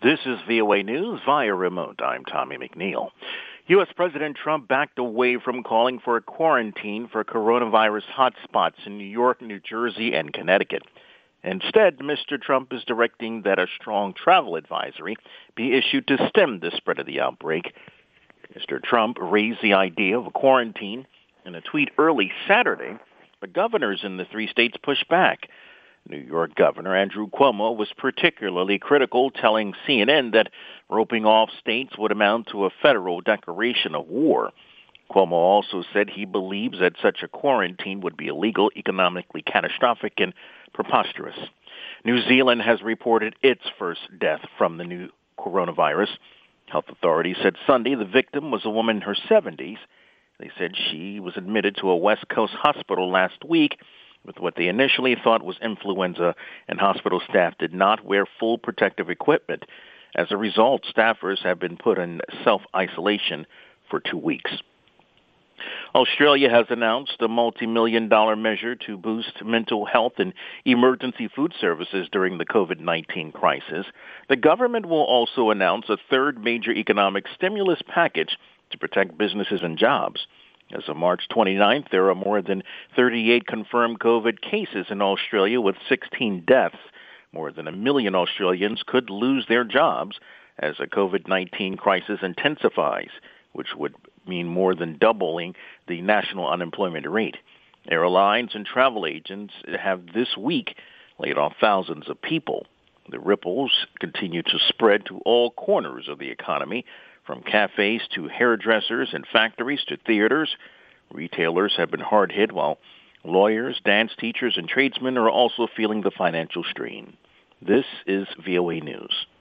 This is VOA News via remote. I'm Tommy McNeil. U.S. President Trump backed away from calling for a quarantine for coronavirus hotspots in New York, New Jersey, and Connecticut. Instead, Mr. Trump is directing that a strong travel advisory be issued to stem the spread of the outbreak. Mr. Trump raised the idea of a quarantine in a tweet early Saturday, but governors in the three states pushed back. New York Governor Andrew Cuomo was particularly critical, telling CNN that roping off states would amount to a federal declaration of war. Cuomo also said he believes that such a quarantine would be illegal, economically catastrophic, and preposterous. New Zealand has reported its first death from the new coronavirus. Health authorities said Sunday the victim was a woman in her 70s. They said she was admitted to a West Coast hospital last week with what they initially thought was influenza, and hospital staff did not wear full protective equipment. As a result, staffers have been put in self-isolation for 2 weeks. Australia has announced a multi-million-dollar measure to boost mental health and emergency food services during the COVID-19 crisis. The government will also announce a third major economic stimulus package to protect businesses and jobs. As of March 29th, there are more than 38 confirmed COVID cases in Australia with 16 deaths. More than 1 million Australians could lose their jobs as the COVID-19 crisis intensifies, which would mean more than doubling the national unemployment rate. Airlines and travel agents have this week laid off thousands of people. The ripples continue to spread to all corners of the economy, from cafes to hairdressers and factories to theaters. Retailers have been hard hit, while lawyers, dance teachers, and tradesmen are also feeling the financial strain. This is VOA News.